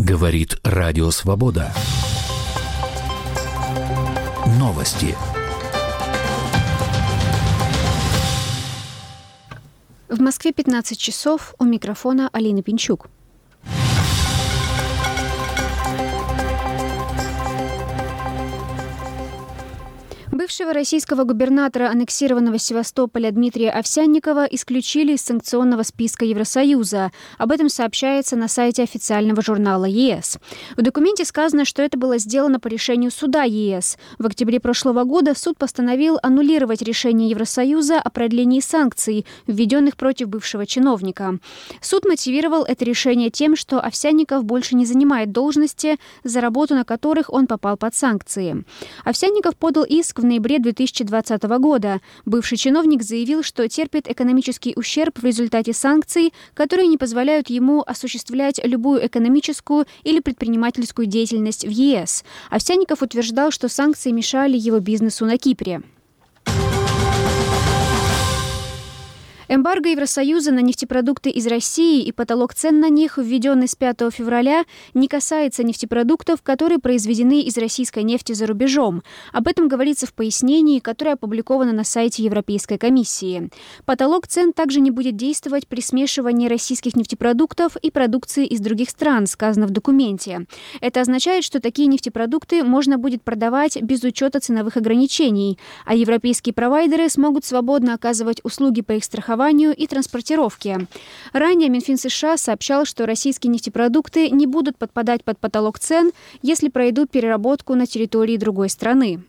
Говорит Радио Свобода. Новости. В Москве 15 часов. У микрофона Алина Пинчук. Бывшего российского губернатора аннексированного Севастополя Дмитрия Овсянникова исключили из санкционного списка Евросоюза. Об этом сообщается на сайте официального журнала ЕС. В документе сказано, что это было сделано по решению суда ЕС. В октябре прошлого года суд постановил аннулировать решение Евросоюза о продлении санкций, введенных против бывшего чиновника. Суд мотивировал это решение тем, что Овсянников больше не занимает должности, за работу на которых он попал под санкции. Овсянников подал иск в ноябре 2020 года. Бывший чиновник заявил, что терпит экономический ущерб в результате санкций, которые не позволяют ему осуществлять любую экономическую или предпринимательскую деятельность в ЕС. Овсянников утверждал, что санкции мешали его бизнесу на Кипре. Эмбарго Евросоюза на нефтепродукты из России и потолок цен на них, введенный с 5 февраля, не касается нефтепродуктов, которые произведены из российской нефти за рубежом. Об этом говорится в пояснении, которое опубликовано на сайте Европейской комиссии. Потолок цен также не будет действовать при смешивании российских нефтепродуктов и продукции из других стран, сказано в документе. Это означает, что такие нефтепродукты можно будет продавать без учета ценовых ограничений, а европейские провайдеры смогут свободно оказывать услуги по их страхованию и транспортировке. Ранее Минфин США сообщал, что российские нефтепродукты не будут подпадать под потолок цен, если пройдут переработку на территории другой страны.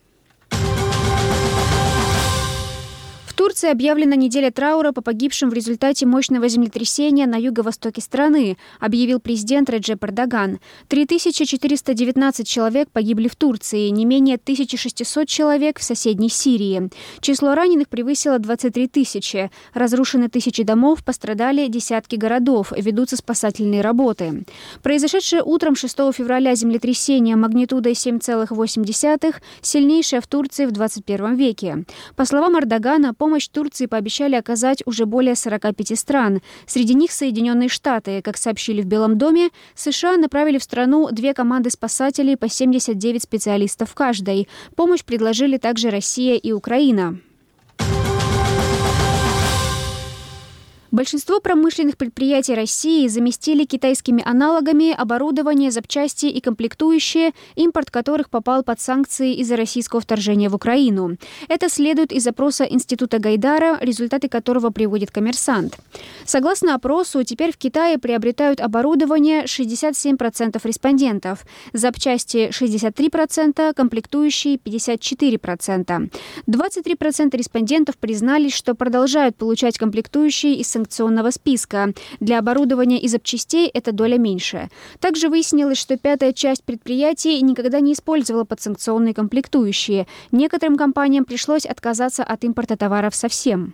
В Турции объявлена неделя траура по погибшим в результате мощного землетрясения на юго-востоке страны, объявил президент Реджеп Эрдоган. 3419 человек погибли в Турции, не менее 1600 человек в соседней Сирии. Число раненых превысило 23 тысячи. Разрушены тысячи домов, пострадали десятки городов, ведутся спасательные работы. Произошедшее утром 6 февраля землетрясение магнитудой 7,8, сильнейшее в Турции в 21 веке. По словам Эрдогана, помощь Турции пообещали оказать уже более 45 стран. Среди них Соединенные Штаты. Как сообщили в Белом доме, США направили в страну 2 команды спасателей по 79 специалистов в каждой. Помощь предложили также Россия и Украина. Большинство промышленных предприятий России заместили китайскими аналогами оборудование, запчасти и комплектующие, импорт которых попал под санкции из-за российского вторжения в Украину. Это следует из опроса Института Гайдара, результаты которого приводит «Коммерсант». Согласно опросу, теперь в Китае приобретают оборудование 67% респондентов, запчасти 63%, комплектующие 54%. 23% респондентов признались, что продолжают получать комплектующие из санкционного списка. Для оборудования и запчастей эта доля меньше. Также выяснилось, что 1/5 часть предприятий никогда не использовала подсанкционные комплектующие. Некоторым компаниям пришлось отказаться от импорта товаров совсем.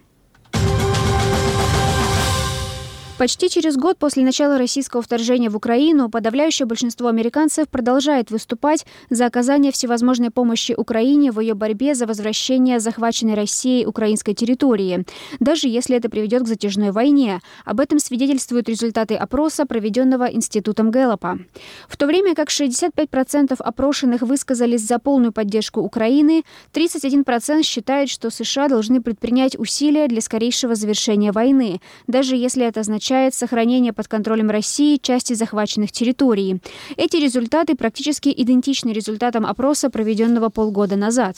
Почти через год после начала российского вторжения в Украину подавляющее большинство американцев продолжает выступать за оказание всевозможной помощи Украине в ее борьбе за возвращение захваченной Россией украинской территории, даже если это приведет к затяжной войне. Об этом свидетельствуют результаты опроса, проведенного Институтом Гэллопа. В то время как 65% опрошенных высказались за полную поддержку Украины, 31% считают, что США должны предпринять усилия для скорейшего завершения войны, даже если это означает сохранение под контролем России части захваченных территорий. Эти результаты практически идентичны результатам опроса, проведенного полгода назад.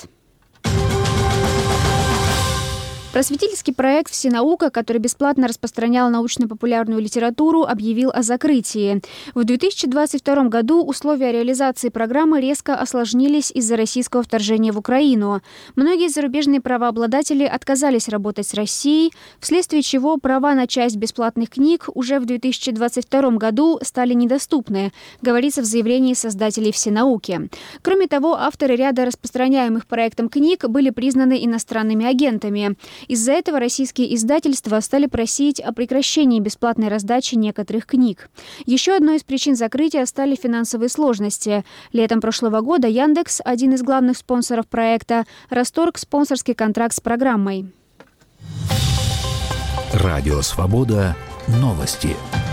Просветительский проект «Всенаука», который бесплатно распространял научно-популярную литературу, объявил о закрытии. В 2022 году условия реализации программы резко осложнились из-за российского вторжения в Украину. Многие зарубежные правообладатели отказались работать с Россией, вследствие чего права на часть бесплатных книг уже в 2022 году стали недоступны, говорится в заявлении создателей «Всенауки». Кроме того, авторы ряда распространяемых проектом книг были признаны иностранными агентами. Из-за этого российские издательства стали просить о прекращении бесплатной раздачи некоторых книг. Еще одной из причин закрытия стали финансовые сложности. Летом прошлого года Яндекс, один из главных спонсоров проекта, расторг спонсорский контракт с программой. Радио Свобода. Новости.